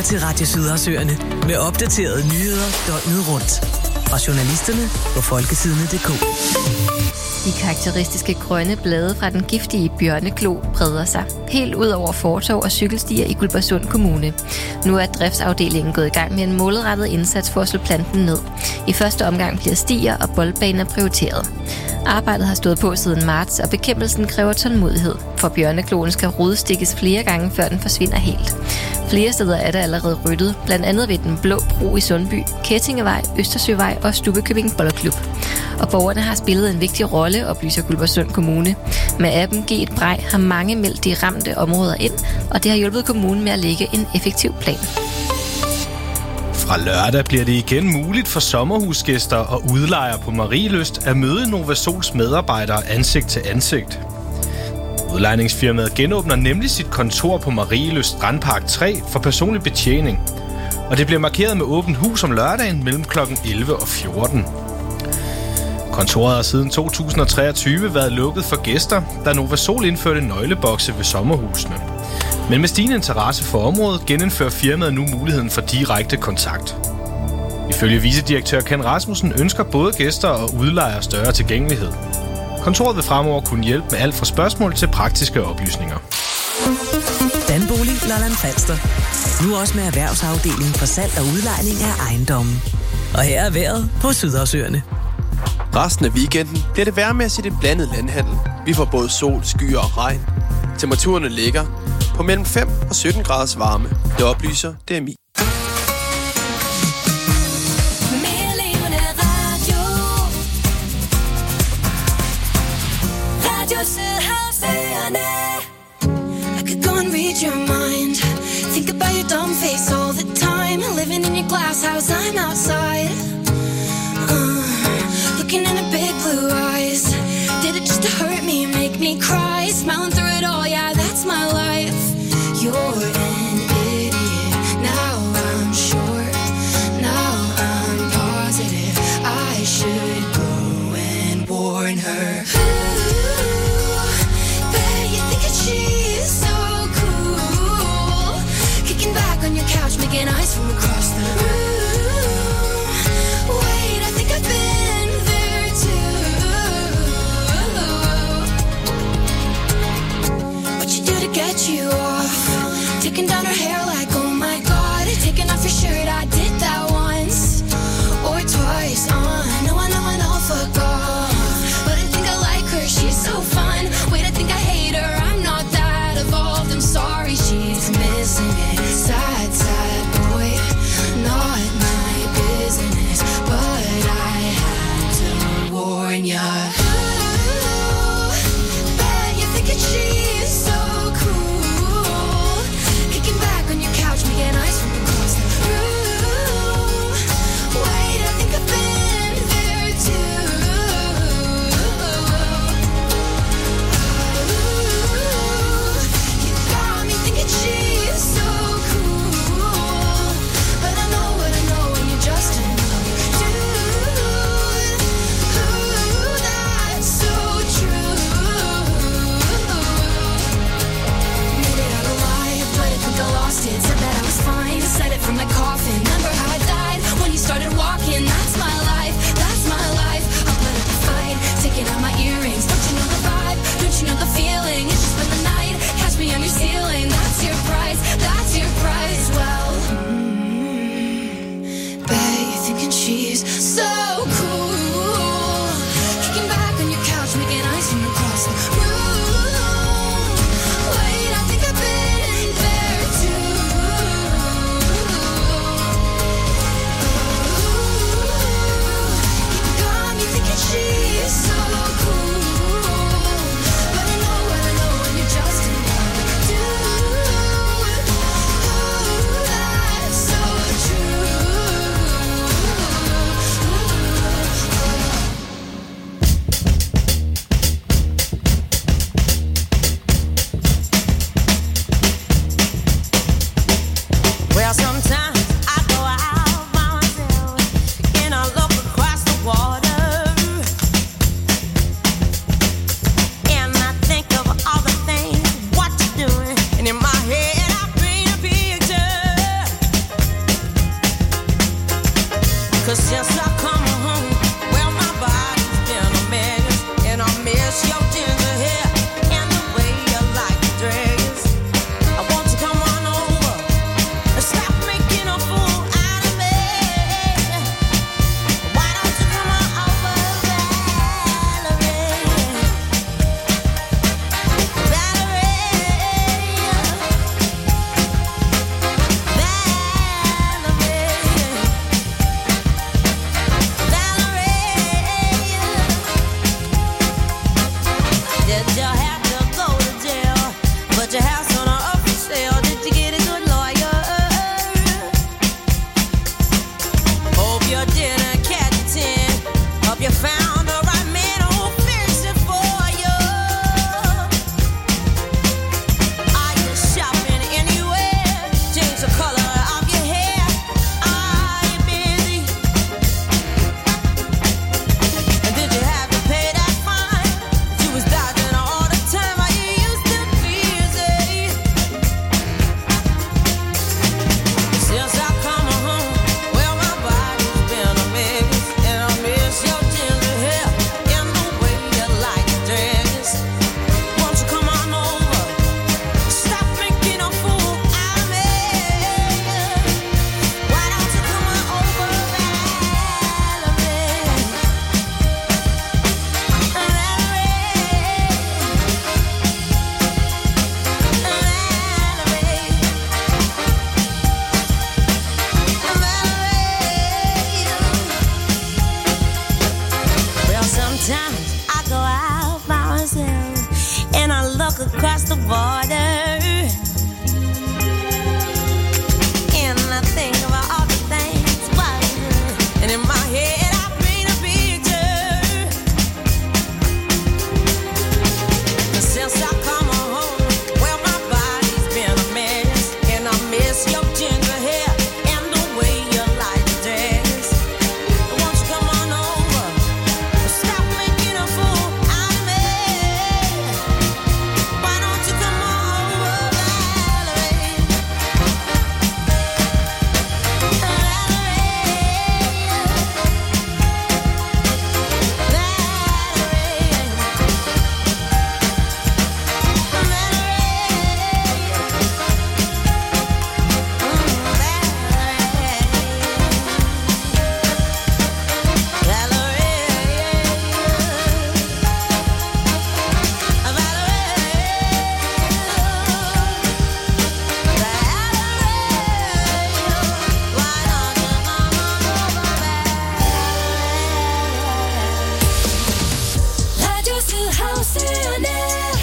lytter til Radio Sydersøerne med opdaterede nyheder døgnet rundt. Fra journalisterne på folketidene.dk. De karakteristiske grønne blade fra den giftige bjørneklo breder sig helt ud over fortov og cykelstier i Guldborgsund Kommune. Nu er driftsafdelingen gået i gang med en målrettet indsats for at slå planten ned. I første omgang bliver stier og boldbaner prioriteret. Arbejdet har stået på siden marts, og bekæmpelsen kræver tålmodighed, for bjørnekloen skal rodstikkes flere gange, før den forsvinder helt. Flere steder er der allerede ryddet, blandt andet ved den Blå Bro i Sundby, Kettingevej, Østersøvej og Stubbekøbing Boldklub. Og borgerne har spillet en vigtig rolle, oplyser Guldborgsund Kommune. Med appen Giv et Brej har mange meldt de ramte områder ind, og det har hjulpet kommunen med at lægge en effektiv plan. Fra lørdag bliver det igen muligt for sommerhusgæster og udlejere på Marielyst at møde Novasols medarbejdere ansigt til ansigt. Udlejningsfirmaet genåbner nemlig sit kontor på Marielyst Strandpark 3 for personlig betjening. Og det bliver markeret med åbent hus om lørdagen mellem kl. 11 og 14. Kontoret har siden 2023 været lukket for gæster, da Novasol indførte nøglebokse ved sommerhusene. Men med stigende interesse for området genindfører firmaet nu muligheden for direkte kontakt. Ifølge vicedirektør Ken Rasmussen ønsker både gæster og udlejere større tilgængelighed. Kontoret vil fremover kunne hjælpe med alt fra spørgsmål til praktiske oplysninger. Danbolig Lolland Falster. Nu også med erhvervsafdeling for salg og udlejning af ejendommen. Og her er vejret på Sydersøerne. Resten af weekenden bliver det vejrmæssigt en blandet landhandel. Vi får både sol, skyer og regn. Temperaturerne ligger på mellem 5 og 17 graders varme. Det oplyser DMI. I could go and read your mind. Think about your dumb face all the time. Living in your glass house, I'm outside. Looking in the big blue eyes. Did it just to hurt me, make me cry? Smiling through it all, yeah, that's my life. You're an idiot. Now I'm sure. Now I'm positive. I should go and warn her. Ooh, bet you think that she's so cool. Kicking back on your couch, making eyes from across the room. Wait, I think I've been there too. What you do to get you off? Taking down her hair like, oh my god. Taking off your shirt, I did that once or twice. I know, fuck off. But I think I like her, she's so fun. Wait, I think I hate her, I'm not that evolved. I'm sorry, she's missing it. Sad, sad boy, not my business. But I had to warn ya. Bet you think that she's so cool. Kicking back across the border, and I think about all the things, and in my head I paint a picture. Since I come home, well my body's been a mess, and I miss your ginger hair and the way you like to dress. Won't you come on over, stop making a fool out of me? Why don't you come on over, Valerie? Radio Sydhavsøerne.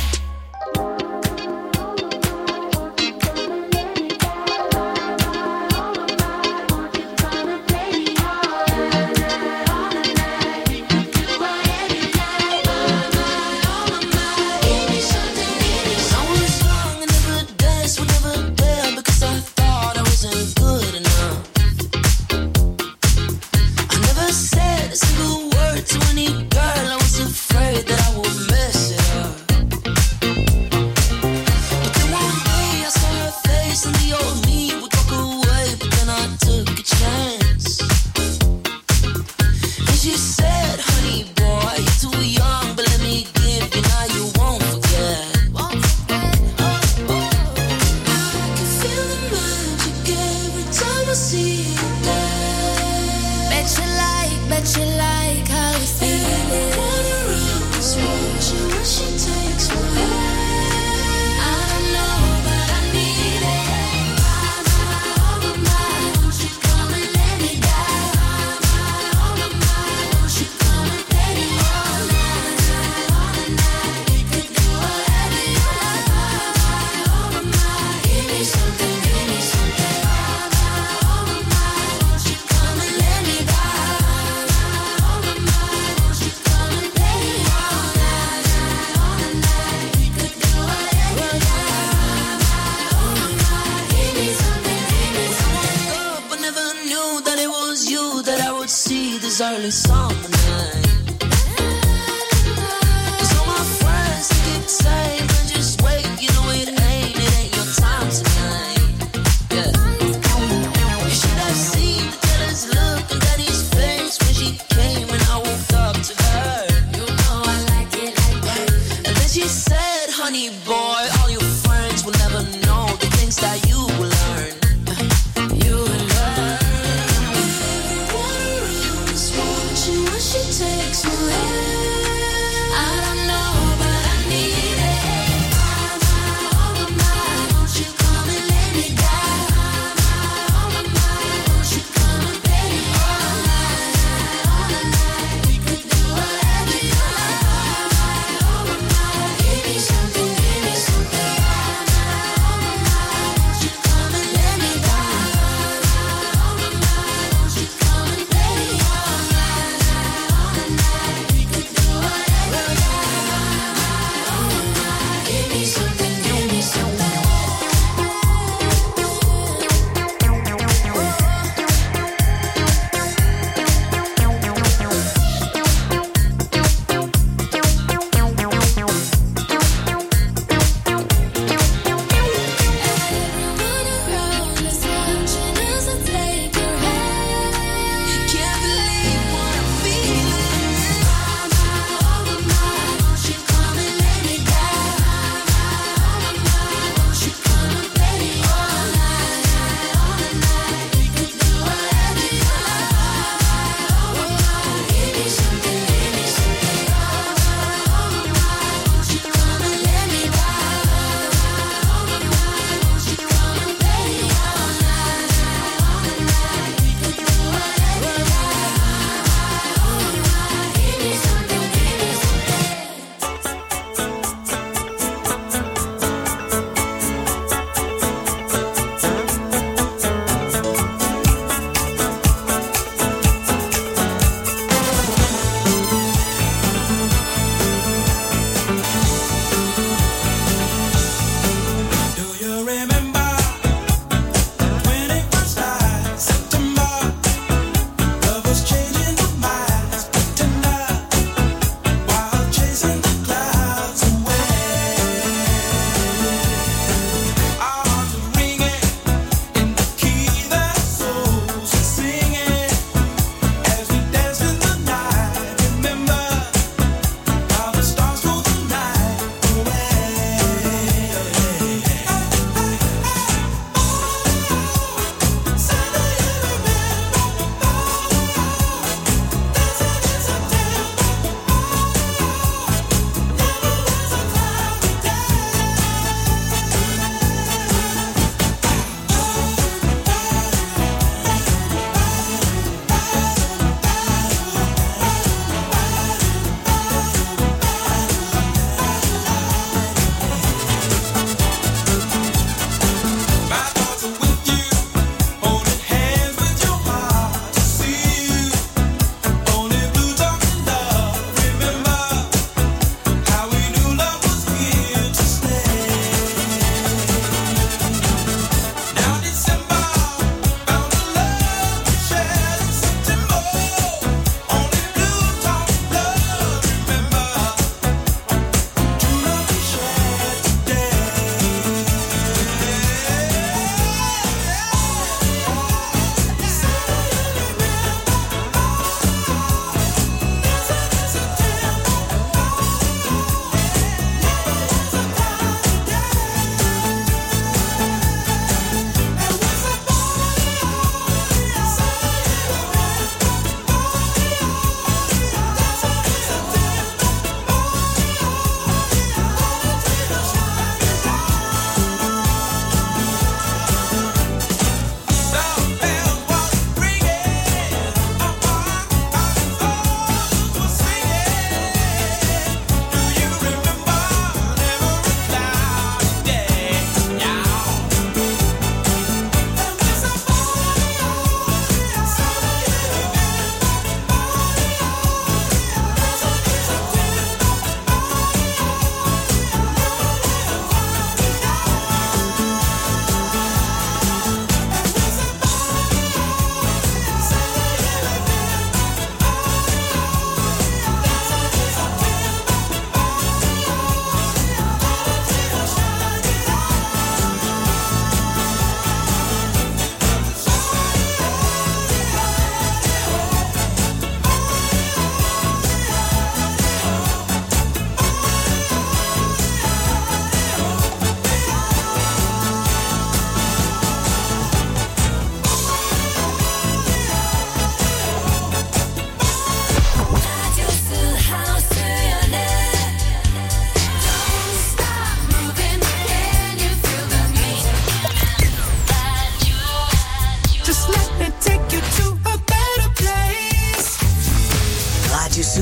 Bet you like how we feel it. She takes me. I don't know, but I need it. Oh my, won't you come and let me die? Oh my, won't you come and let me all night? We could do whatever you like. Oh my, give me something, give me something. Oh my, won't you come and let me die? This early summer night, 'cause all my friends keep saying, just wait, you know it ain't your time tonight. Yeah, you should have seen the jealous look on Daddy's face.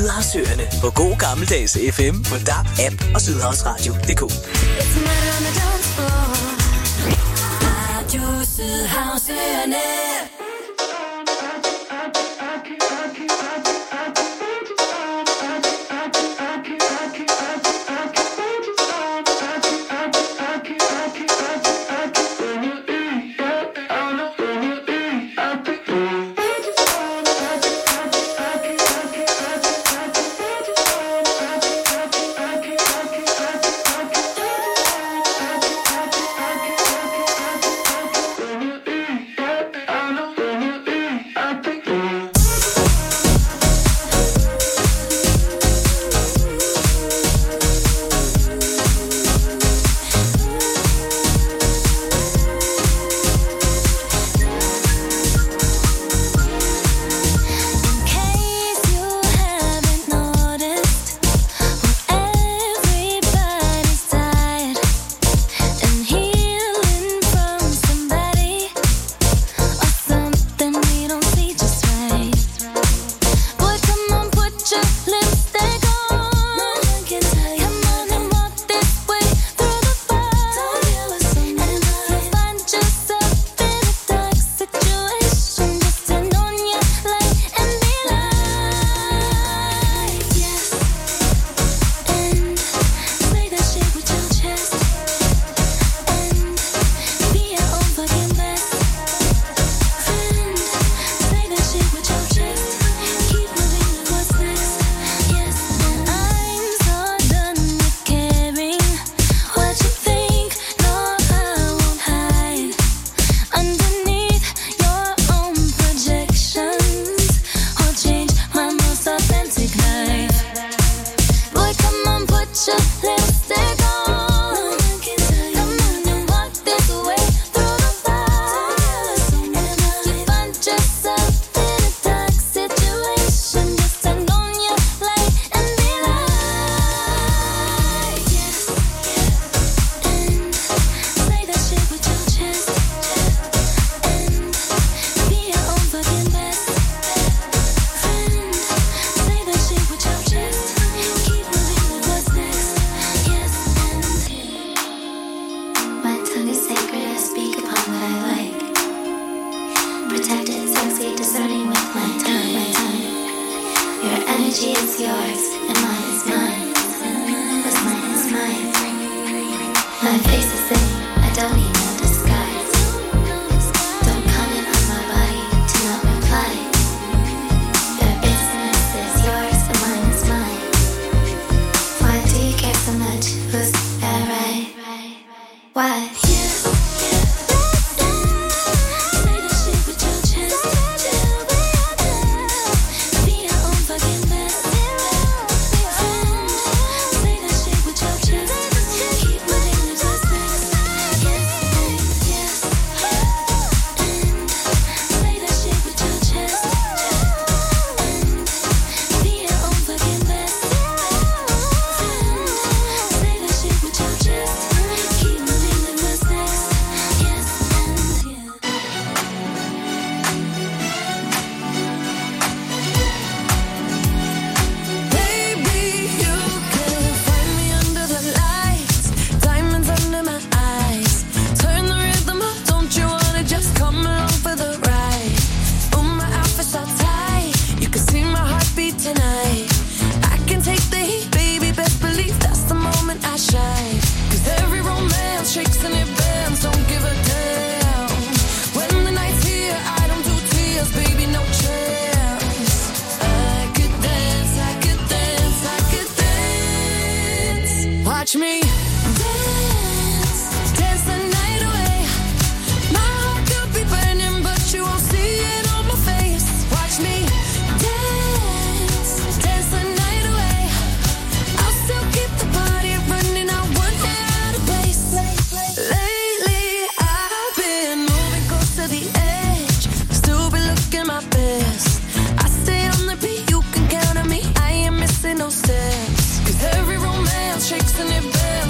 Sydhavsøerne på god gammeldags FM på DAB, app og sydhavsradio.dk. Radio Sydhavsøerne. No steps, 'cause every romance shakes and it bends.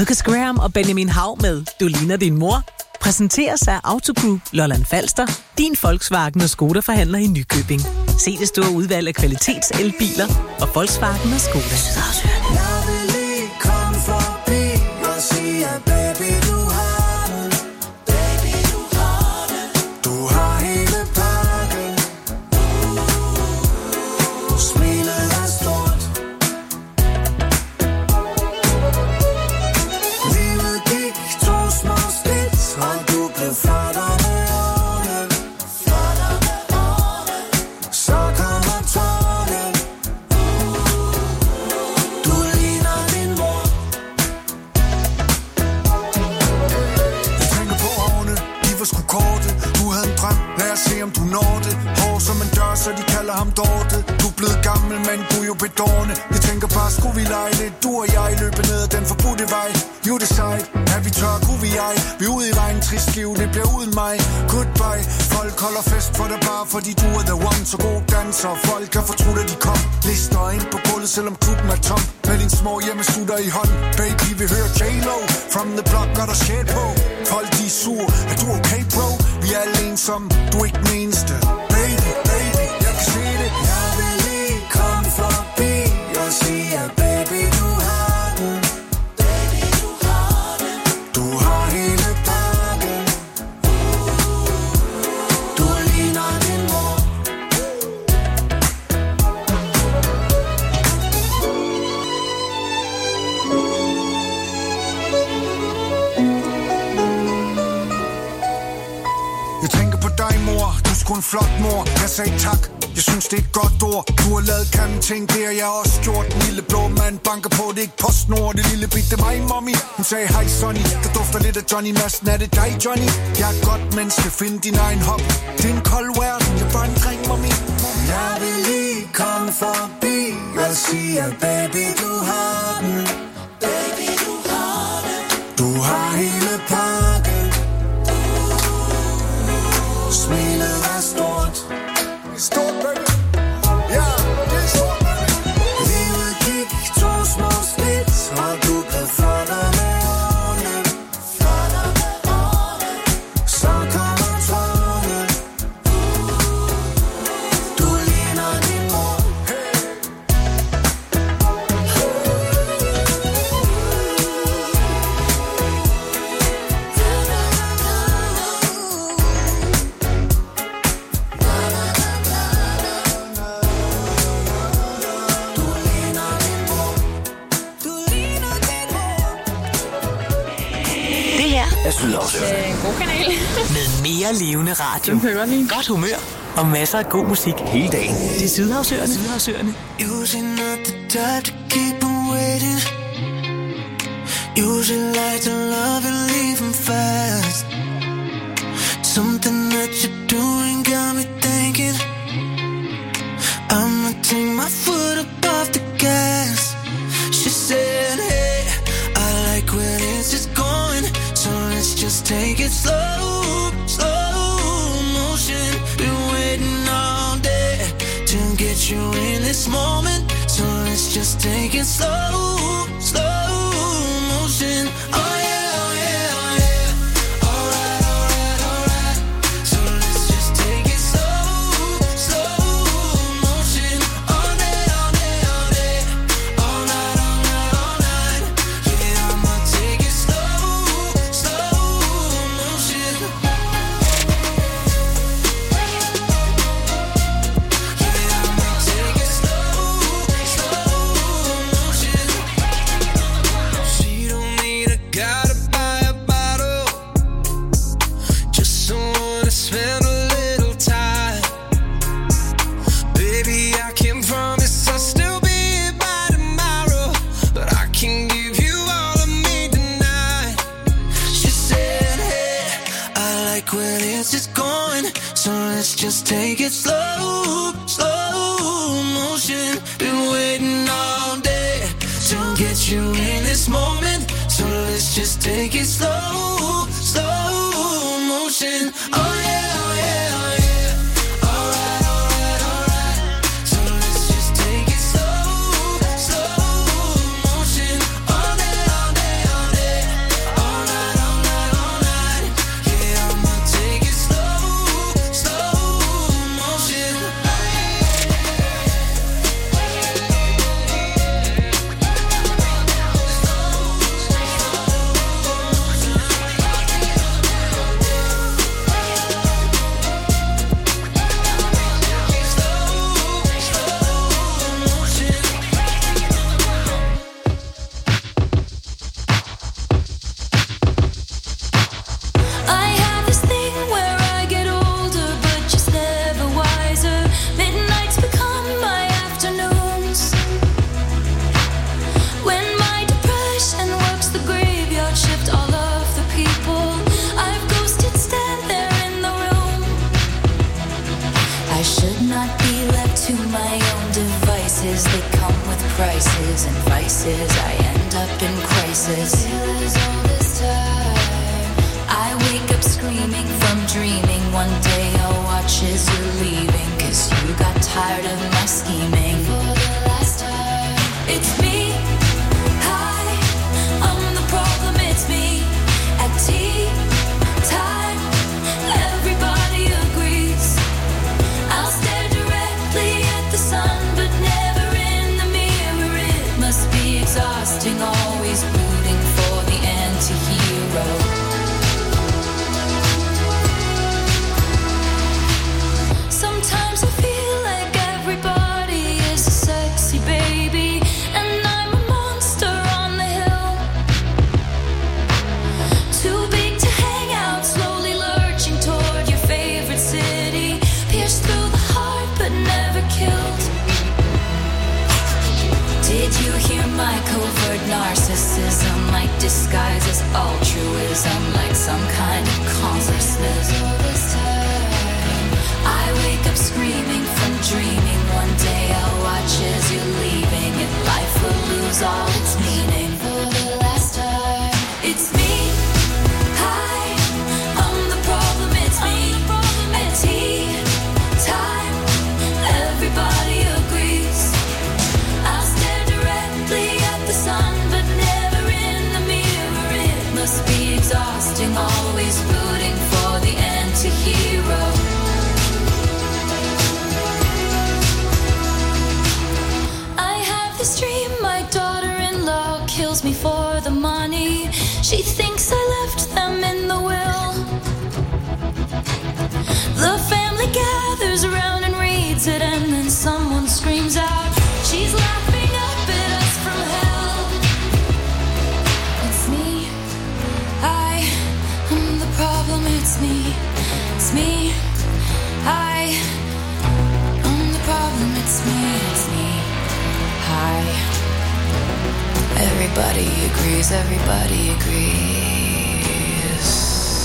Lucas Graham og Benjamin Hav med Du ligner din mor præsenteres af Autogroup Lolland Falster, din Volkswagen og Skoda-forhandler i Nykøbing. Se det store udvalg af kvalitets-elbiler og Volkswagen og Skoda. Jeg vil lige komme forbi og sige, at baby, du har den. Baby, du har den. Du har hele pakken. Smilet er stort. Livet gik 2 små skridt, og du blev flottere med årene. Flottere med årene. Så kommer tårne. Du ligner din mor. Jeg tænker på årene, de var sgu korte. Du havde en drøm, lad os se om du når det. Hår som en dør, så de kalder ham Dorte. Du er blevet gammel, men du er jo bedårende. Jeg tænker bare, skulle vi lege lidt? Du og jeg løber ned ad den forbudte vej. You decide, er vi tør, kunne vi ej? Vi er ude i vejen, trist liv, det bliver uden mig. Goodbye, folk holder fest for dig bare, fordi du er the one. Så god danser, folk kan fortrudt, at de kom. Lister ind på gulvet, selvom klubben er tom. Med din små hjemmestutter i hånd. Baby, vi hører J-Lo, from the block, gør der shit på. Folk, de er sur, er du okay, bro? Vi er alle ensomme, du er ikke den eneste. Baby, baby, jeg kan se det. Jeg vil lige komme forbi og sige, at baby, du har den. Baby, du har den. Du har hele pakken. Du ligner din mor. Jeg tænker på dig, mor. Du er sgu en flot mor. Jeg sagde tak. Jeg synes, det er et godt ord. Du har lavet kæmpe ting, det har jeg også gjort. Den lille blå mand banker på, det er ikke PostNord. Det lille bit, det er mig, mommy. Hun sagde, hej Sonny. Der dufter lidt af Johnny Madsen. Er det dig, Johnny? Jeg er et godt menneske, find din egen hop. Det er en kold verden, jeg er bare en dreng, mommy. Jeg vil lige komme forbi og sige, at baby, du har den. Baby, du har den. Du har hele pakken. Smilet er stort. Stort, baby. Ja, det er stort, baby. Livet gik 2 små skridt, og du blev flottere med årene. Flottere med årene. Så kommer tårne. Du ligner din mor. Er Sydhavsøerne. God kanal. Med mere levende radio. Den kører lige. Godt humør og masser af god musik hele dagen. Det er Sydhavsøerne. Sydhavsøerne. Usually not the type to keep them waiting. Usually like to love and leave them fast. Something that you're doing got me thinking I'ma take my foot up off the gas. She said, hey, I like when it's just going, so let's just take it slow, slow motion. Been waiting all day to get you in this moment, so let's just take it slow, slow motion. Oh yeah, oh yeah, oh yeah. Alright, alright, alright. So let's just take it slow, slow motion. All day, all day, all day. All night, all night, all night. Yeah, I'ma take it slow, slow motion. Yeah, I'ma take it slow, slow motion. She don't need a guy to buy a bottle, just someone to spend a little time. Baby, I can promise I'll still be here by tomorrow, but I can give you all of me tonight. She said, hey, I like when it's just going, so let's just take it slow, slow motion. Been waiting all day to get you in this moment, so let's just take it slow, slow motion. Oh yeah, oh yeah, oh yeah. Alright, alright, alright. So let's just take it slow, slow motion. All day, all day, all day. to my own devices. They come with prices and vices. I end up in crisis. All this time, I wake up screaming from dreaming. One day I'll watch as you're leaving, 'cause you got tired of my scheming. For the last time, it's me. Hi, I'm the problem, it's me. At tea time, everybody agrees. I'll stare directly at the sun, but never in the mirror. It must be exhausting, always rooting for the anti-hero. Sometimes I feel like everybody is a sexy baby, and I'm a monster on the hill. Too big to hang out, slowly lurching toward your favorite city. Pierced through the heart, but never killed. Did you hear my covert narcissism? Like disguise as altruism, like some kind of consciousness. All this time, I wake up screaming from dreaming. One day I'll watch as you're leaving, and life will lose all its meaning. For the last time, it's me. Hi, I'm the problem, it's me. At tea time, everybody agrees. I'll stare directly at the sun, but never in the mirror. It must be exhausting, always rooting for the anti-hero. I have this dream, my daughter-in-law kills me for the money. She thinks I left them in the will. The family gathers around and reads it, and then someone screams out, she's laughing up at us from hell. It's me. I'm the problem, it's me. It's me. I'm the problem, it's me. It's me. Hi. Everybody agrees, everybody agrees.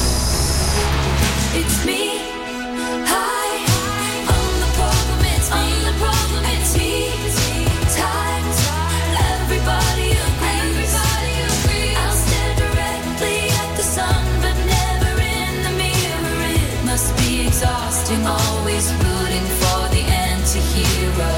It's me. Hi. I'm the problem, it's me. I'm the problem, it's me. Time. Everybody agrees. I'll stare directly at the sun, but never in the mirror. It must be exhausting, always rooting for the anti-hero.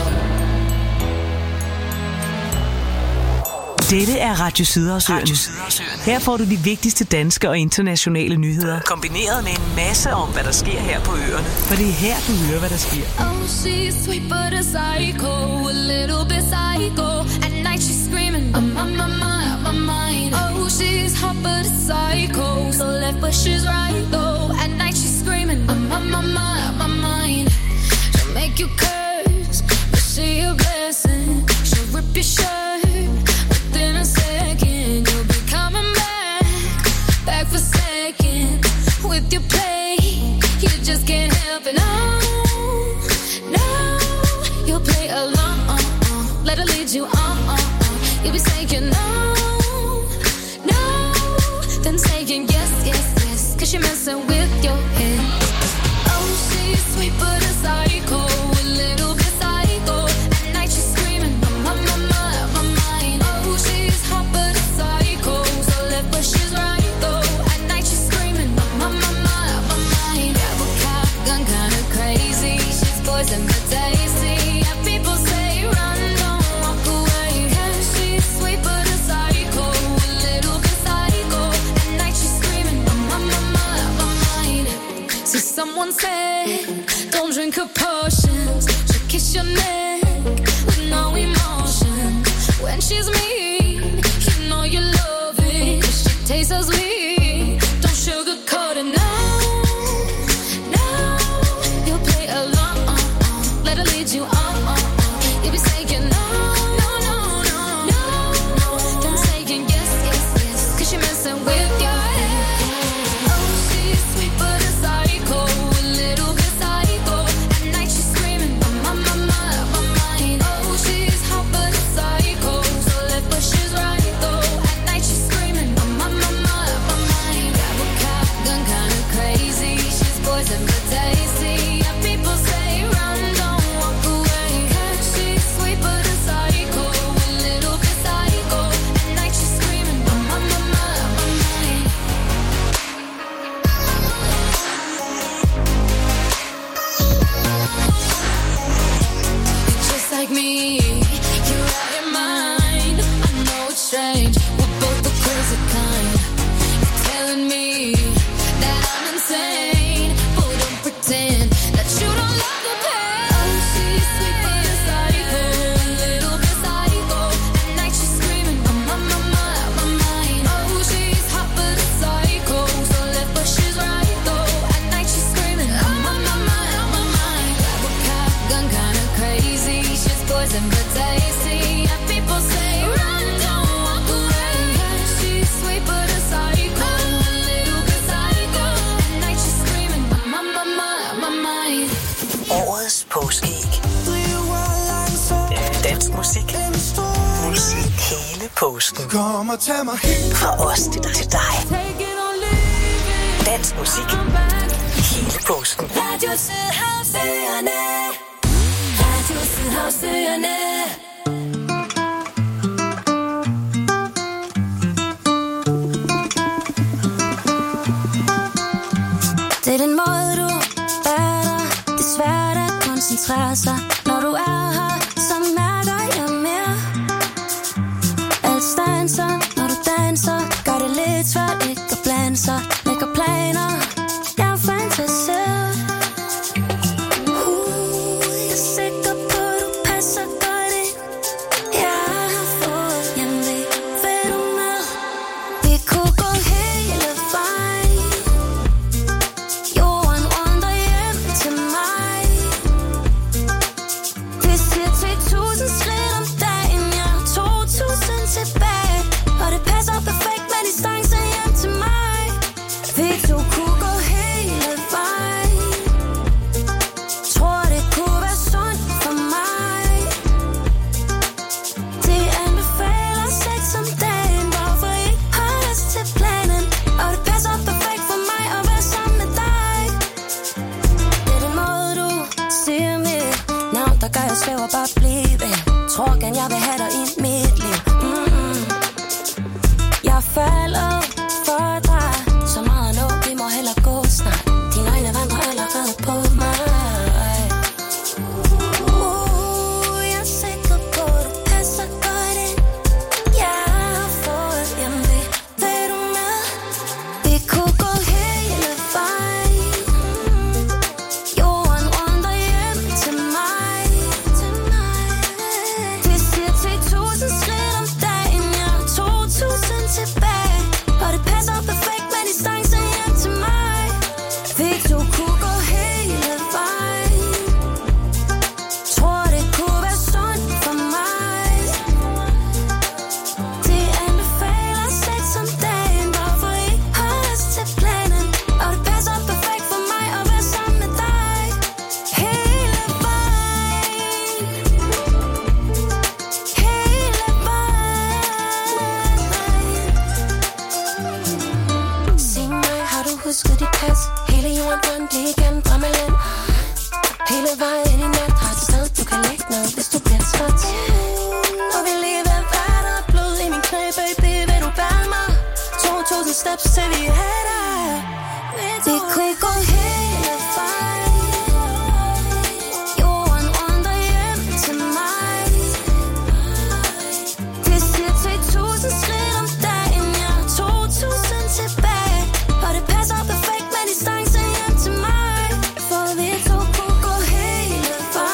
Dette er Radio Sydersøen. Her får du de vigtigste danske og internationale nyheder, kombineret med en masse om, hvad der sker her på øerne. For det er her, du hører, hvad der sker. Oh, she's sweet but a psycho, a little bit psycho. At night she's screaming, I'm on my mind. Oh, she's hot but a psycho, so left but she's right though. At night she's screaming, I'm on my mind. She'll make you curse, but she a blessing. She'll rip your shirt within a second. You'll be coming back for seconds with your play. You just can't help it. No, you'll play along. Let her lead you on. You'll be saying no, then saying yes, 'cause you're messing with your head. Oh, she's sweet but a psycho, a little bit psycho. At night she's screaming, I'm on my mind. Oh, she's hot but a psycho, so left but she's right though. At night she's screaming, I'm on my mind. Grab a cop gun, kinda crazy. She's poison but tasty. Yeah, people say run, don't walk away. 'Cause she's sweet but a psycho, a little bit psycho. At night she's screaming, I'm on my mind. See, someone said, don't drink her potions. She'll kiss your neck with no emotion. When she's mean, you know you love it. 'Cause she tastes so sweet. Don't sugarcoat it, no. You'll play along. Let her lead you on. You'll be saying no. Then saying yes, 'cause you're messing with your head. Oh, she's sweet but a psycho, a little bit psycho. At night she's screaming, I'm on my mind. Oh, she's hot but a psycho, so left but she's right though. At night she's screaming, I'm on my like me. You're out your mind. I know it's strange. We're both the crazy kind. You're telling me that I'm insane, but don't pretend that you don't love the pain. Oh, she's sweet but a psycho, a little bit psycho. At night she's screaming, I'm out my mind. Oh, she's hot but a psycho, so left but she's right though. At night she's screaming, I'm out my mind. Grab a cop gun, kinda crazy. She's poison but tasty. And people say, run, don't walk away. She's sweet but a psycho, a little bit psycho. At night she's screaming, I'm out my mind. Årets påskeæg. Dansk musik. Musik hele påsken. Kom og tag mig helt. Fra os til dig. Dansk musik hele påsken. Radio Sydhavsøerne. Radio Sydhavsøerne. Det er den måde du er der. Det er svært at koncentrere sig. Når du er her, så mærker jeg mere. Alt stanser, når du danser. Gør det lidt svært ikke at blande sig. Lægger planer, jeg fantaserer. Jeg er sikker på, du passer godt ind. Jeg har fået hjemve. Vil du med? Vi kunne gå hele vejen. Jorden rundt og hjem til mig. Vi siger 10.000 skridt om dagen. Jeg har 2.000 tilbage. Og det passer perfekt med distance hjem til mig. Vi to kunne gå hele vejen. Tror det kunne være sundt for mig. De anbefaler sex om dagen. Hvorfor ikke holde os til planen? Og det passer perfekt for mig at være sammen med dig. Det er den måde du siger mit navn, der gør jeg svæver bare blive. Tror gerne jeg vil have dig i mit liv. Jeg falder for dig. Så meget nu, vi må hellere gå snart. Dine øjne vandrer allerede på mig. Jeg er sikker på, du passer godt ind. Jeg har fået hjemve. Vil du med? Vi kunne gå hele vejen. Jorden rundt og hjem til mig. Vi siger 10.000 skridt om dagen. Jeg har 2.000 tilbage. Og det passer perfekt med distance hjem til mig. Vi to kunne gå hele vejen. Tror det kunne være sundt for mig. De anbefaler sex om dagen. Hvorfor ikke holde os til planen? Og det passer perfekt for mig at være sammen med dig. Hele vejen. Hele vejen. Sig mig, har du husket dit pas? Hele jorden rundt igen, drømmeland. Hele vejen i nat har et sted, du kan lægge ned, hvis du bliver træt. Og vi lige ved vand og blod i min knæ, baby, vil du bære mig? 2.000 steps til vi er der. Vi kunne gå hele vejen. Jorden rundt og hjem til mig. Vi siger 10.000 skridt om dagen. Jeg har 2.000 tilbage. Og det passer perfekt med distance hjem til mig. For vi to kunne gå hele vejen.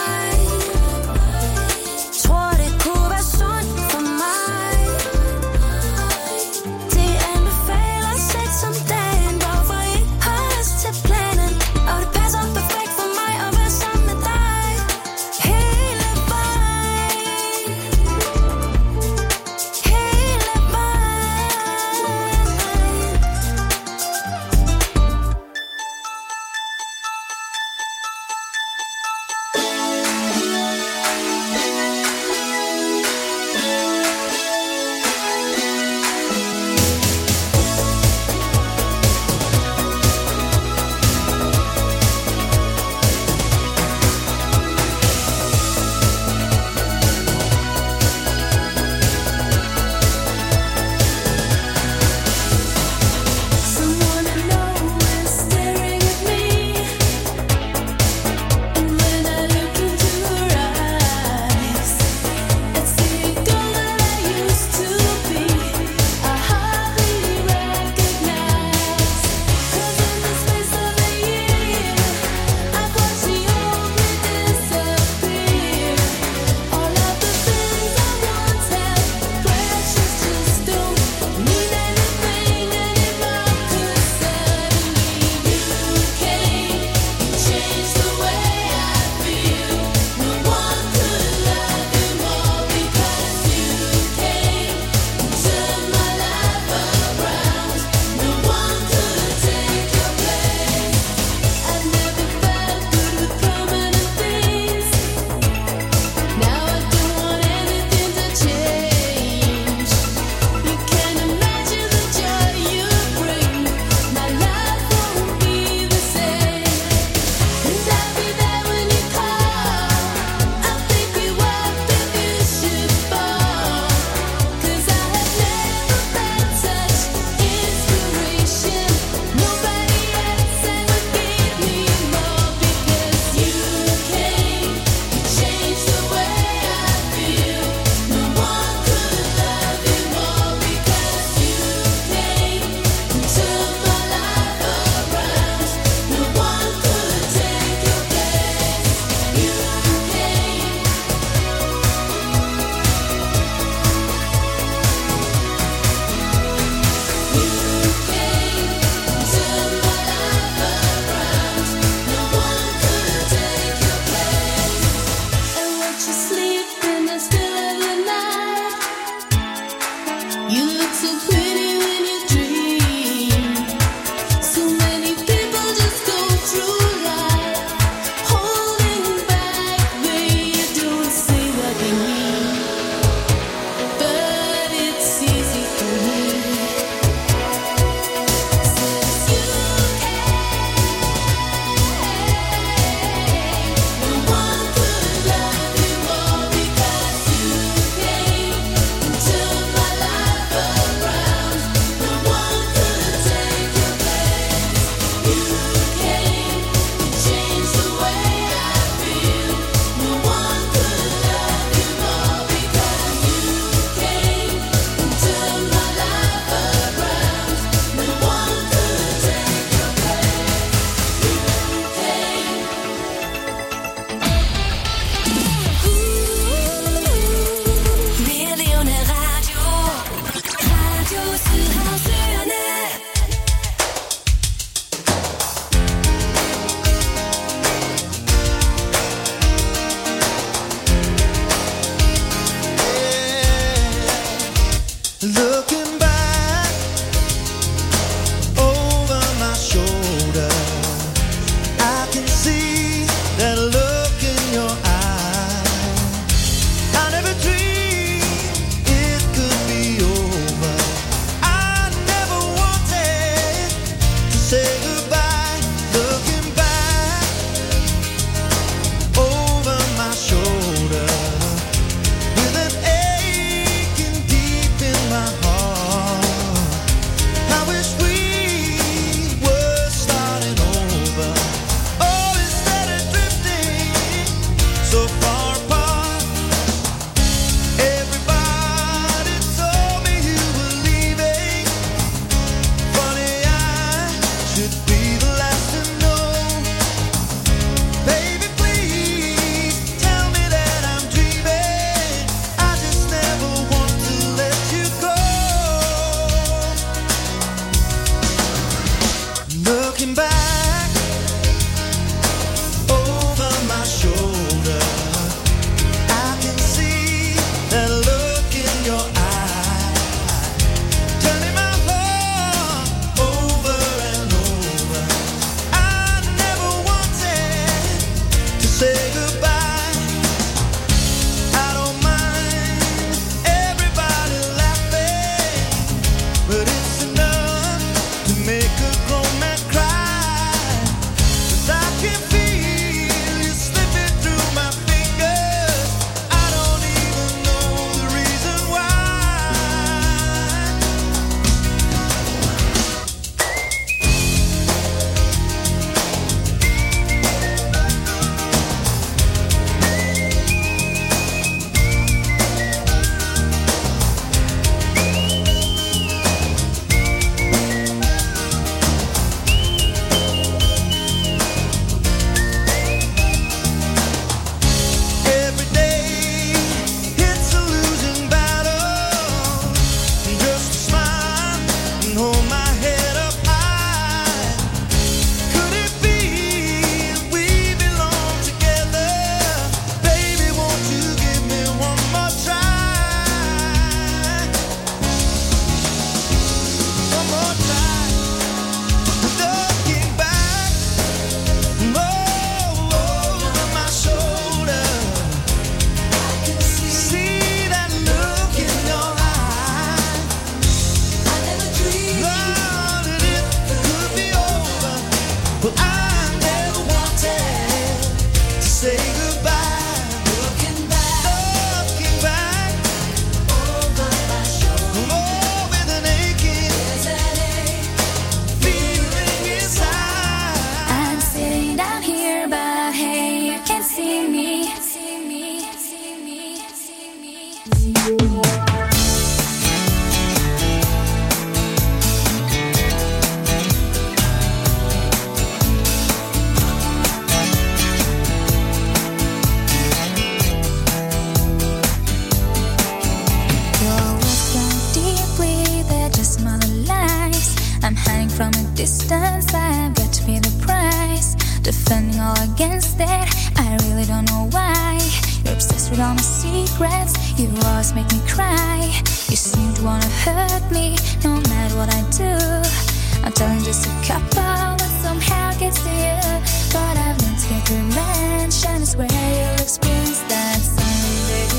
with all my secrets. You always make me cry. You seem to wanna hurt me, no matter what I do. I'm telling just a couple that somehow gets to you. But I've learned to get revenge, and it's where you'll experience that someday.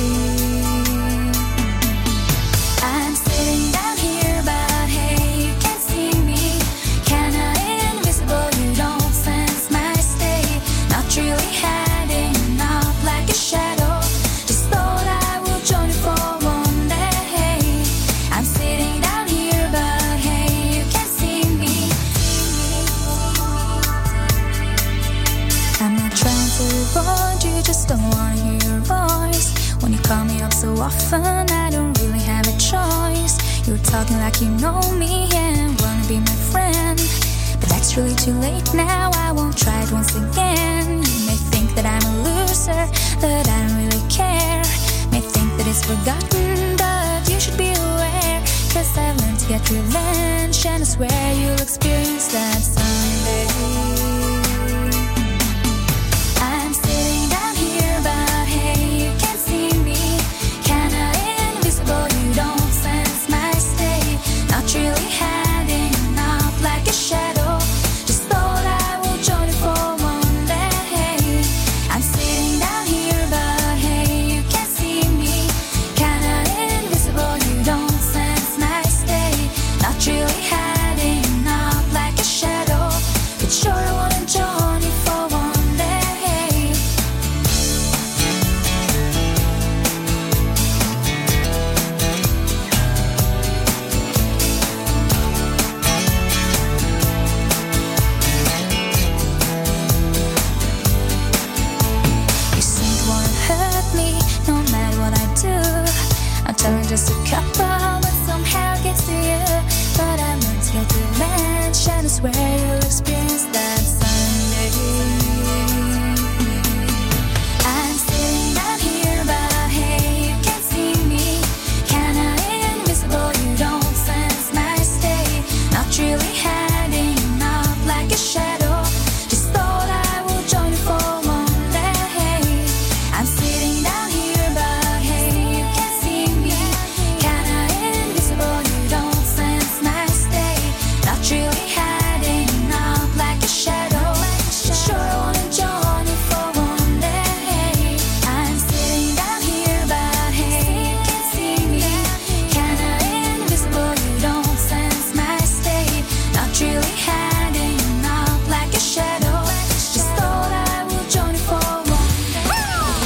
I'm sitting down here, but hey, you can't see me. Kinda invisible, you don't sense my state. Not really hiding, not like a shadow. Just thought I would join you for one day. I'm sitting down here, but hey, you can't see me. I'm not trying to avoid you, just don't wanna hear your voice. When you call me up so often, I don't really have a choice. You're talking like you know me and wanna be my friend, but that's really too late now. I won't try it once again. You may think that I'm a loser, that I don't really care. May think that it's forgotten, but you should be aware. 'Cause I've learned to get revenge, and I swear you'll experience that someday. I'm sitting down here, but hey, you can't see me. Kinda invisible, you don't sense my state. Not really hiding, not like a shadow. Just thought I would join you for one day. I'm sitting down here, but hey, you can't see me. Kinda invisible, you don't sense my state. Not really hiding, not like a shadow. But sure I wanna join you for one day. You seem to wanna hurt me, no matter what I do. I'm telling just a couple, but somehow it gets to you. But I've learned to get revenge, and I swear you'll experience that someday. I'm sitting down here, but hey, you can't see me. Kinda invisible, you don't sense my state. Not really hiding, not like a shadow. Just thought I would join you for one day. I'm sitting down here, but hey, you can't see me. Kinda invisible, you don't sense my state. Not really hiding, not like a shadow. Sure I wanna join you for one day. I'm sitting down here, but hey, you can't see me. Kinda invisible, you don't sense my state. Not really hiding, not like a shadow. Just thought I would join you for one day.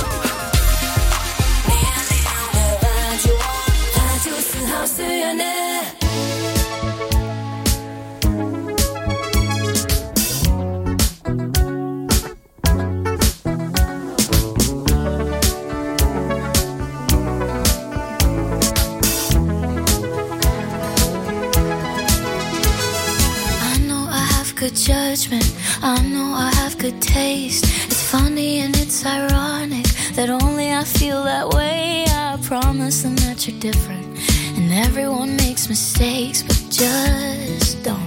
I know I have good judgment, I know I have good taste. It's funny and it's ironic that only I feel that way. I promise them that you're different, and everyone makes mistakes, but just don't.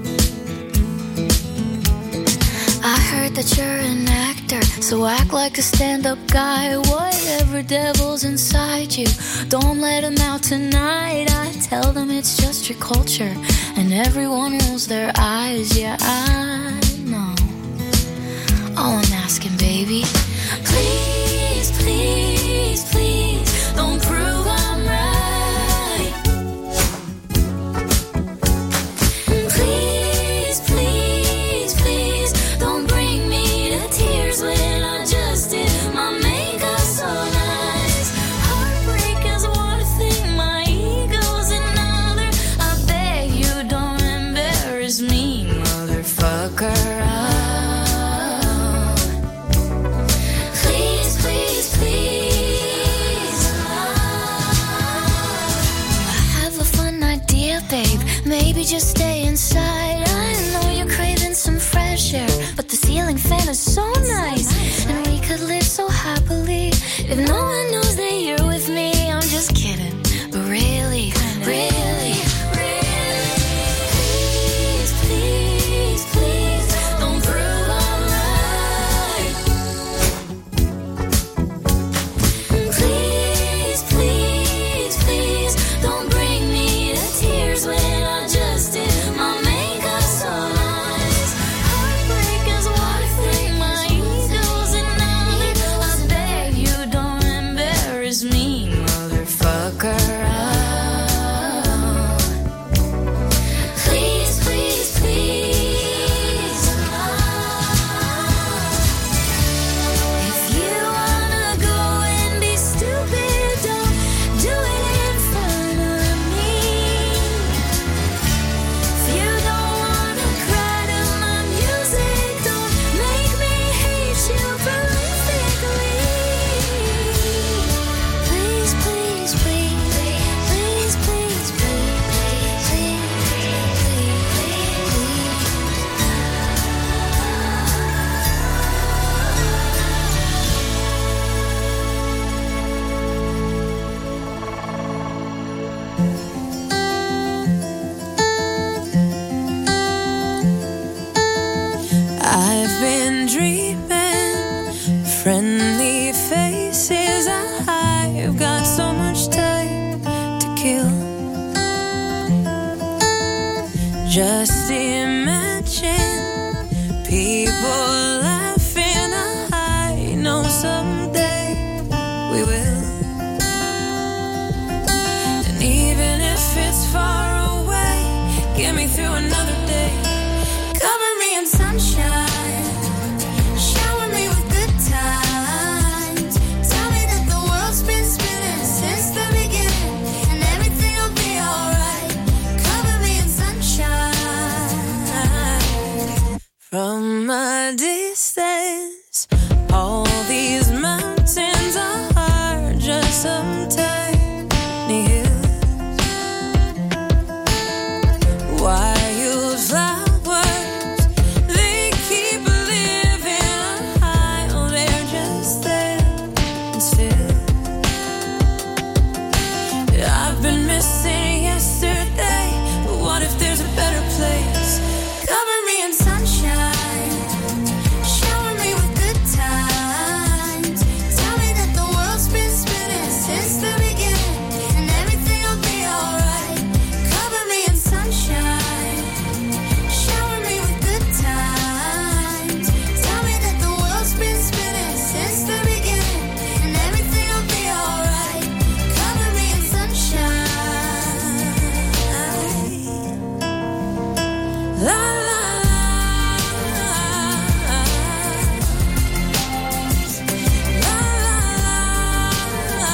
I heard that you're an actor, so act like a stand-up guy. Whatever devil's inside you, don't let him out tonight. I tell them it's just your culture, and everyone rolls their eyes. Yeah, I know. All I'm asking, baby, please, please, please, don't prove I'm right. Please, please, please, don't bring me to tears when I just did my makeup so nice. Heartbreak is one thing, my ego's another. I beg you don't embarrass me, motherfucker. Please, please, please. I have a fun idea, babe. Maybe just stay inside. I know you're craving some fresh air, but the ceiling fan is so nice, and we could live so happily if no one knows that you're with me. I'm just kidding, but really, really, really, please, please, please, don't prove I'm right. me, motherfucker. Please, please, please. If you wanna go and be stupid, don't do it in front of me. If you don't wanna cry to my music, don't make me hate you prolifically. Please, please, please, please, please, please, please, I've been dreaming friendly faces. I've got so much time to kill. Just imagine people laughing. I know someday we will. And even if it's far away, get me through another day. Cover me in sunshine, shower me with good times. Tell me that the world's been spinning since the beginning, and everything will be alright. Cover me in sunshine. From a distance, all these mountains are just some tiny hills. Wildflowers, they keep living high. Oh, they're just there and still. I've been missing yesterday, but what if there's a better place? Cover me in sunshine, shower me with good times. Tell me that the world's been spinning since the beginning, and everything will be alright. Cover me in sunshine, shower me with good times. Tell me that the world's been spinning since the beginning, and everything will be alright. Cover me in sunshine. La la la, la la.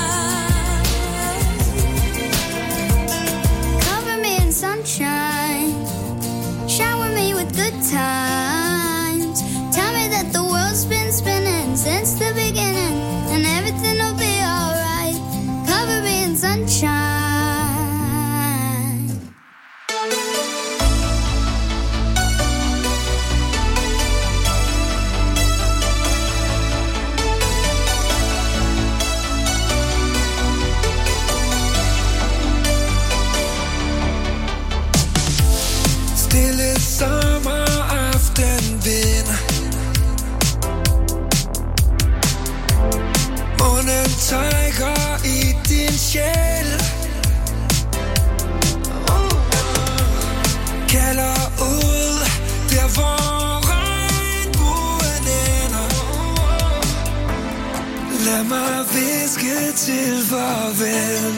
Cover me in sunshine, shower me with good times. Tell me that the world's been spinning since the beginning, and everything will be alright. Cover me in sunshine. Stille sommeraftenvind. Månen trækker i din sjæl. Kalder ud der hvor regnbuen ender. Lad mig viske til farvel.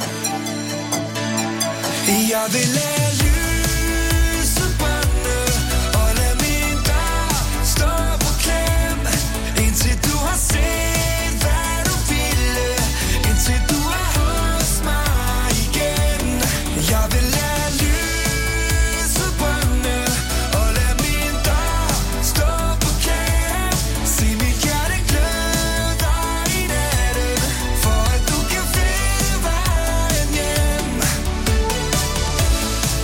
Jeg vil lade lyset brænde og lad min dør stå på klem, indtil du har set hvad du ville, indtil du er hos mig igen. Jeg vil lade lyset brænde og lad min dør stå på klem. Se mit hjerte gløde dig i natten, for at du kan finde vejen hjem.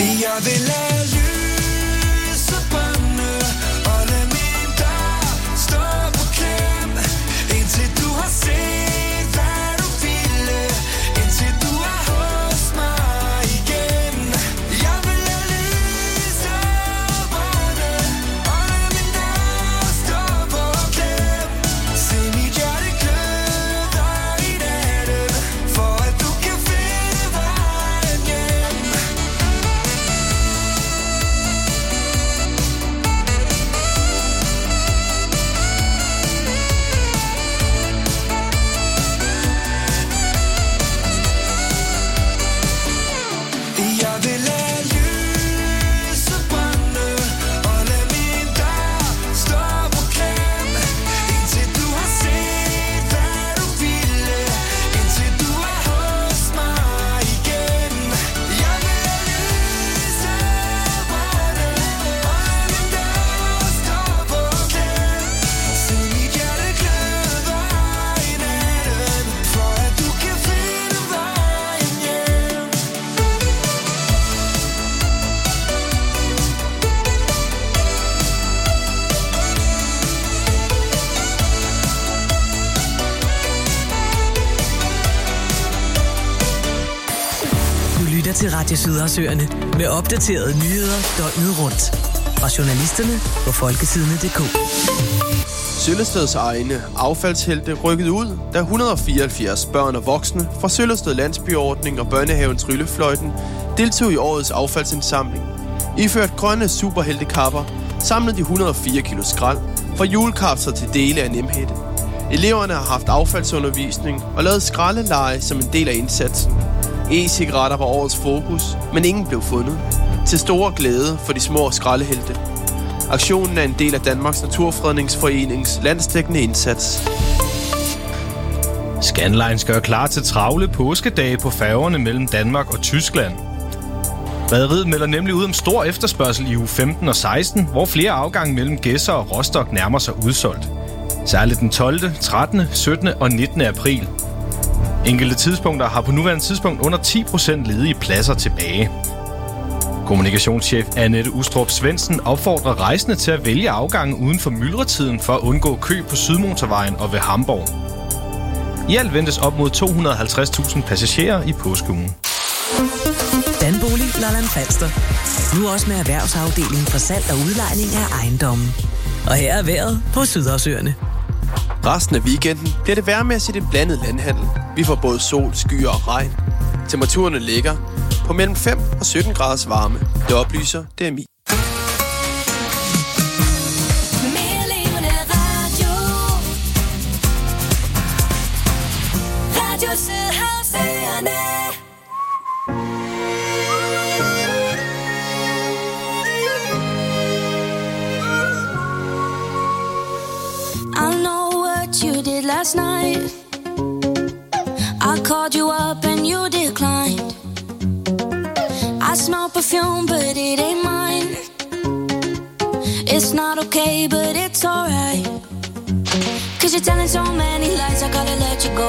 Jeg vil lade lyset brænde og lad min dør stå på klem, indtil du har set, hvad du ville, indtil du er hos mig igen. Jeg vil lade lyset brænde og lad min dør stå på klem. Se mit hjerte gløder i natten, for at du kan finde vejen hjem. Jeg vil lade lyset brænde og lad min dør stå på klem, indtil du har set, hvad du ville, indtil du er hos mig igen. Jeg vil lade lyset brænde og lad min dør stå på klem. Se mit hjerte gløder i natten, for at du kan finde vejen hjem. Du lytter til Radio Sydersøerne med opdaterede nyheder døgnet rundt. Fra journalisterne på folketidene.dk. Søllesteds egne affaldshelte rykkede ud, da 174 børn og voksne fra Søllested Landsbyordning og Børnehaven Tryllefløjten deltog i årets affaldsindsamling. Iført grønne superheltekapper samlede de 104 kilo skrald fra julekapsler til dele af Nemhætte. Eleverne har haft affaldsundervisning og lavet skraldeleje som en del af indsatsen. E-cigaretter var årets fokus, men ingen blev fundet. Til store glæde for de små skraldehelte. Aktionen er en del af Danmarks Naturfredningsforenings landsdækkende indsats. Scandlines gør klar til travle påskedage på færgerne mellem Danmark og Tyskland. Rederiet melder nemlig ud om stor efterspørgsel i uge 15 og 16, hvor flere afgange mellem Gedser og Rostock nærmer sig udsolgt. Særligt den 12., 13., 17. og 19. april. Enkelte tidspunkter har på nuværende tidspunkt under 10% ledige pladser tilbage. Kommunikationschef Annette Ustrup Svendsen opfordrer rejsende til at vælge afgangen uden for myldretiden for at undgå kø på Sydmotorvejen og ved Hamborg. I alt ventes op mod 250.000 passagerer i påskeugen. Danbolig Lolland Falster. Nu også med erhvervsafdelingen for salg og udlejning af ejendommen. Og her er vejret på Sydersøerne. Resten af weekenden bliver det vejrmæssigt en blandet landhandel. Vi får både sol, skyer og regn. Temperaturerne ligger på mellem 5 og 17 graders varme. Det oplyser DMI. Mere levende radio. Radio Sydhavsøerne. I know what you did last night. I called you up and you declined. I smell perfume, but it ain't mine. It's not okay, but it's alright. Cause you're telling so many lies, I gotta let you go.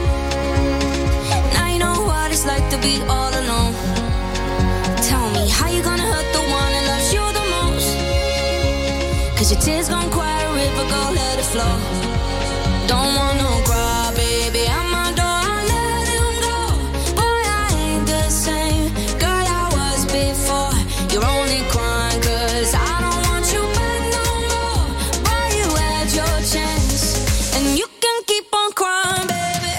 Now you know what it's like to be all alone. Tell me, how you gonna hurt the one that loves you the most? Cause your tears gon' quiet a river, go let it flow. Don't want no cry, baby, I'm my door, I let him go. Boy, I ain't the same girl I was before. You're only crying cause I don't want you back no more. Boy, you had your chance and you can keep on crying, baby.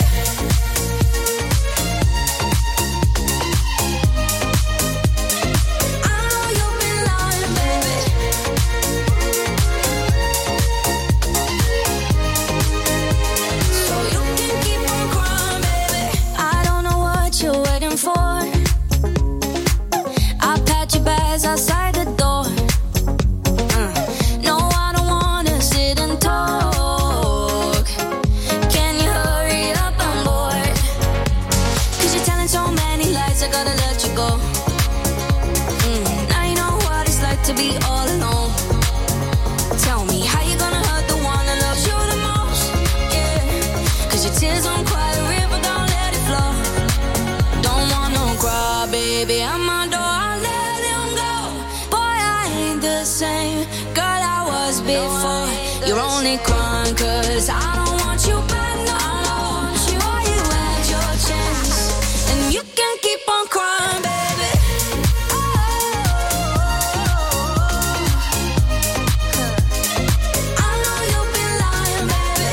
I know you've been lying, baby. So you can keep on crying, baby. I don't know what you're waiting for. I pat your bags outside the door. No, I don't wanna sit and talk. Can you hurry up, I'm bored. Cause you're telling so many lies, I gotta let you go. Now you know what it's like to be all alone. Tell me, how you gonna hurt the one that loves you the most? Yeah, cause your tears don't quiet a river, don't let it flow. Don't want no cry, baby, I'm my door, I let you're only crying 'cause I don't want you back, no, I don't want you. Or you had your chance, and you can keep on crying, baby. I know you've been lying, baby.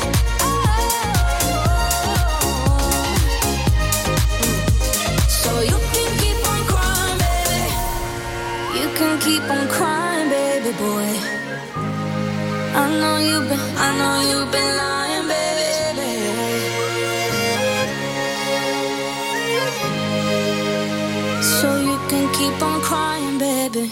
So you can keep on crying, baby. You can keep on crying, baby boy. I know you've been lying, baby. So you can keep on crying, baby.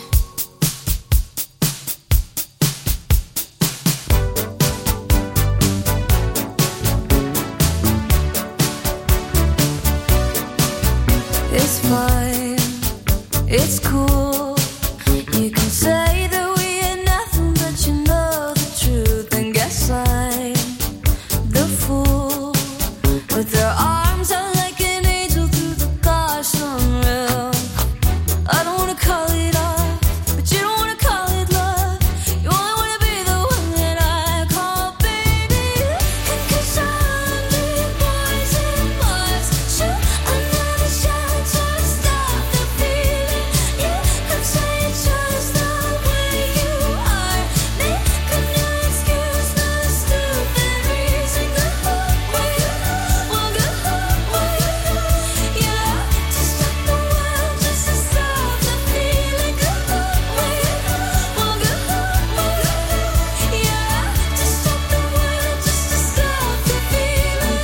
It's fine, it's cool. You can say that we ain't nothing, but you know the truth. And guess I'm the fool with her arms out like an angel through the gosh unreal. I don't wanna call it off, but you don't wanna call it love. You only wanna be the one that I call baby. And 'cause I'm big boys and boys, shoot another shot to stop the feeling. You could say it's just the way you are. Make a new excuse, not a stupid reason. Go where you well, go where you yeah, to stop the world, just to stop the feeling. Go where you well, go yeah, to stop the world, just to stop the feeling.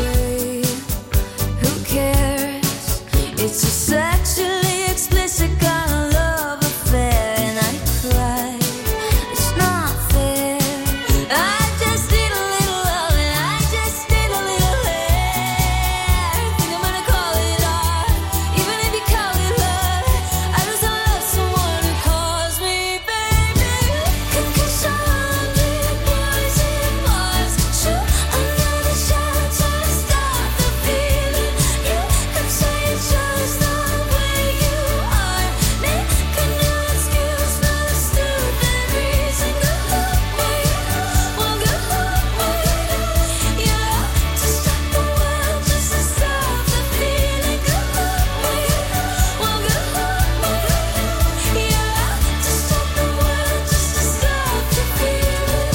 Who cares? It's a sexually explicit kind of love affair, and I cry. It's not fair. I just need a little love, and I just need a little hair. Think I'm gonna call it art, even if you call it love. I just don't love someone who calls me baby. 'Cause I'm big boys and boys, shoot another shot to stop the feeling. You could say it's just the way you are. Make a new excuse, not a stupid reason. Go where you well, go yeah, to stop the world, just to stop the feeling. Go where you well, go yeah, to stop the world, just to stop the feeling.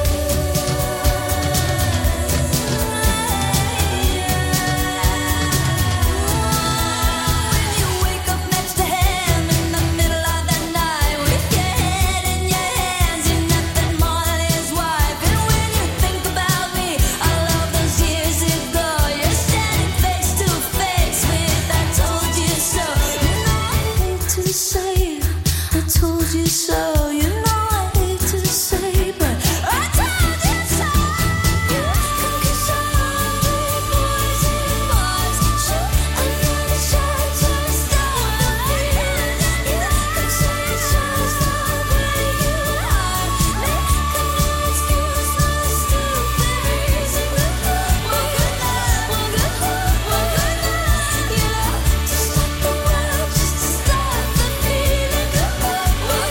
When you wake up next to him in the middle of the night with your head in your hands, you're nothing more than his wife. And when you think about me, all of those years ago, you're standing face to face with I told you so. You know I hate to say I told you so. You know I hate to say, but I told you so. 'Cause I'm big boys and boys, shoot another shot to stop the feeling. You could say it's just the way you are. Make a new excuse, not a stupid reason. Well, yeah, to stop the world, just to stop the feeling. Yeah, to stop the world,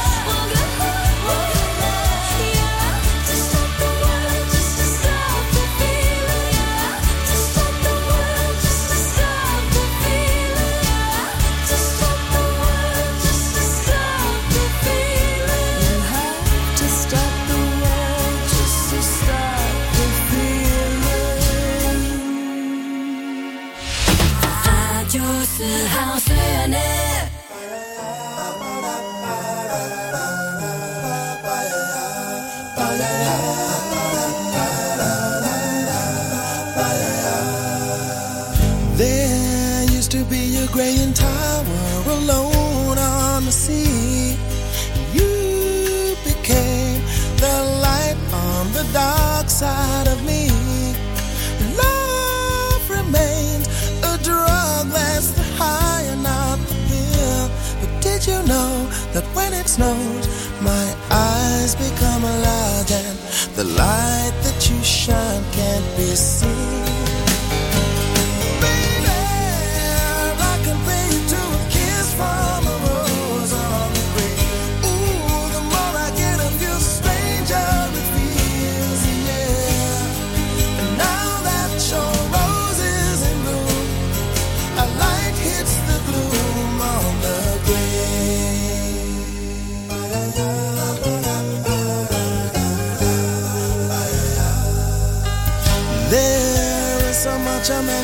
just to stop the feeling. Yeah, to stop the world, just to stop the feeling. Yeah, to stop the world, just to stop the feeling. You have to stop the world, just to stop the feeling. 爱就是好思念。 There used to be a graying tower alone on the sea. You became the light on the dark side of me. Love remains a drug that's the high and not the pill. But did you know that when it snows, my eyes become large and the light that you shine can't be seen? From a rose on the grave. Ooh, the more I get of you, stranger it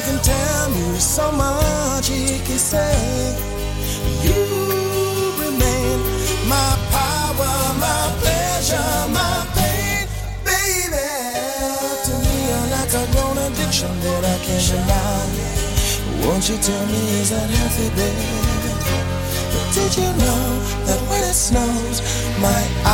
can tell me so much, he can say. You remain my power, my pleasure, my pain, baby. To me, you're like a grown addiction that I can't deny. Won't you tell me, is that healthy, baby? But did you know that when it snows, my